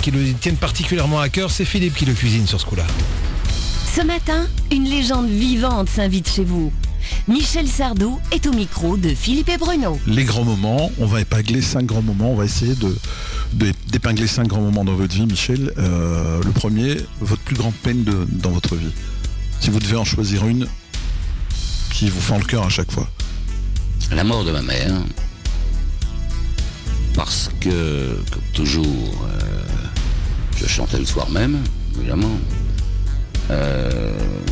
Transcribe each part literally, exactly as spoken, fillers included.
qui le tiennent particulièrement à cœur. C'est Philippe qui le cuisine sur ce coup-là. Ce matin, une légende vivante s'invite chez vous. Michel Sardou est au micro de Philippe et Bruno. Les grands moments, on va épingler cinq grands moments. On va essayer de, de d'épingler cinq grands moments dans votre vie, Michel. Euh, le premier, votre plus grande peine de, dans votre vie. Si vous devez en choisir une qui vous fend le cœur à chaque fois. La mort de ma mère. Parce que, comme toujours, euh, je chantais le soir même, évidemment. Euh,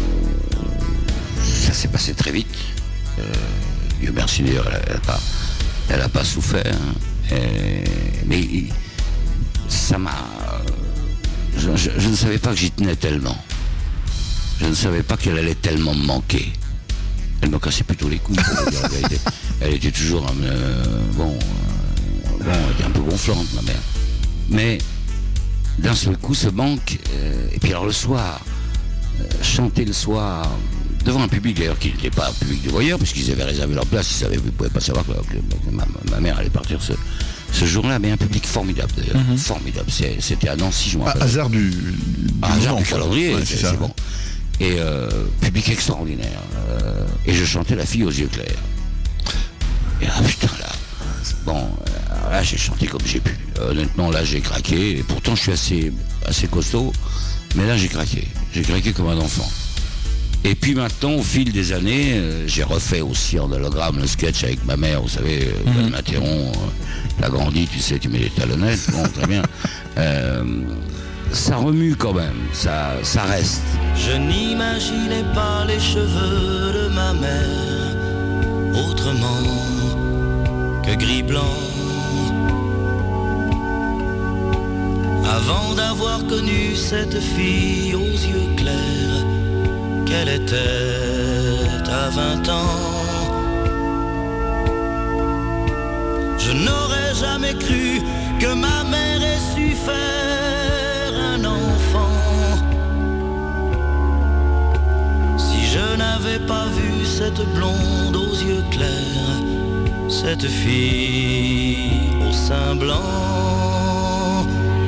ça s'est passé très vite. Euh, Dieu merci d'ailleurs, elle n'a pas, elle a pas souffert. Et, mais ça m'a... Je, je, je ne savais pas que j'y tenais tellement. Je ne savais pas qu'elle allait tellement me manquer. Elle me cassait plutôt les couilles, pour dire la vérité. Elle était toujours... Euh, bon, euh, bon, elle était un peu gonflante, ma mère. Mais d'un seul coup, ce manque... Euh, et puis alors le soir, euh, chanter le soir... devant un public d'ailleurs qui n'était pas un public de voyeurs, puisqu'ils avaient réservé leur place, ils savaient, ils ne pouvaient pas savoir que, que ma, ma mère allait partir ce, ce jour-là, mais un public formidable d'ailleurs, mm-hmm. formidable. C'est, c'était à Nancy, je m'en rappelle. Ah, hasard du, du, ah, hasard du calendrier, ouais, c'est, c'est, c'est bon. Et euh, public extraordinaire. Euh, et je chantais La fille aux yeux clairs. Et là, putain, là, bon, euh, là j'ai chanté comme j'ai pu. Euh, honnêtement, là j'ai craqué, et pourtant je suis assez, assez costaud, mais là j'ai craqué. J'ai craqué comme un enfant. Et puis maintenant, au fil des années, euh, j'ai refait aussi en hologramme le sketch avec ma mère, vous savez, euh, mm-hmm. elle m'interrompt, euh, t'as grandi, tu sais, tu mets les talonnettes, bon, très bien. Euh, ça remue quand même, ça, ça reste. Je n'imaginais pas les cheveux de ma mère autrement que gris-blanc. Avant d'avoir connu cette fille aux yeux clairs, qu'elle était à vingt ans. Je n'aurais jamais cru que ma mère ait su faire un enfant. Si je n'avais pas vu cette blonde aux yeux clairs, cette fille au sein blanc.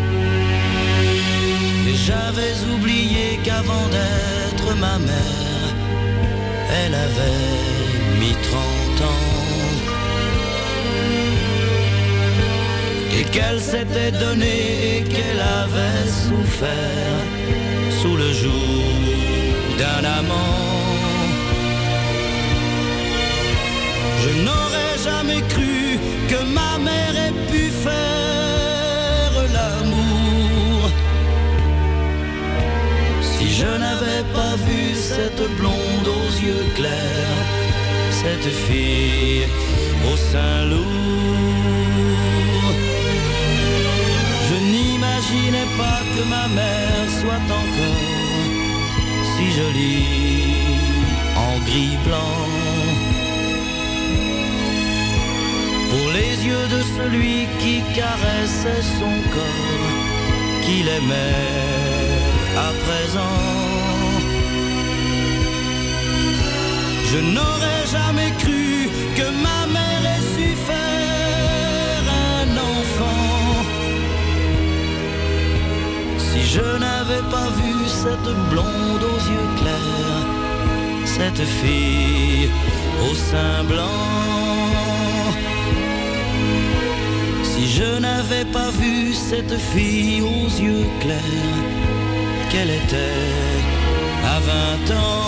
Et j'avais oublié qu'avant d'être ma mère, elle avait mis trente ans. Et qu'elle s'était donnée et qu'elle avait souffert sous le joug d'un amant. Je n'aurais jamais cru que ma mère ait pu faire l'amour. Si je n'avais pas vu cette blonde aux yeux clairs, cette fille au sein lourd, je n'imaginais pas que ma mère soit encore si jolie en gris blanc. Pour les yeux de celui qui caressait son corps, qu'il aimait à présent. Je n'aurais jamais cru que ma mère ait su faire un enfant. Si je n'avais pas vu cette blonde aux yeux clairs, cette fille au sein blanc. Si je n'avais pas vu cette fille aux yeux clairs, qu'elle était à vingt ans.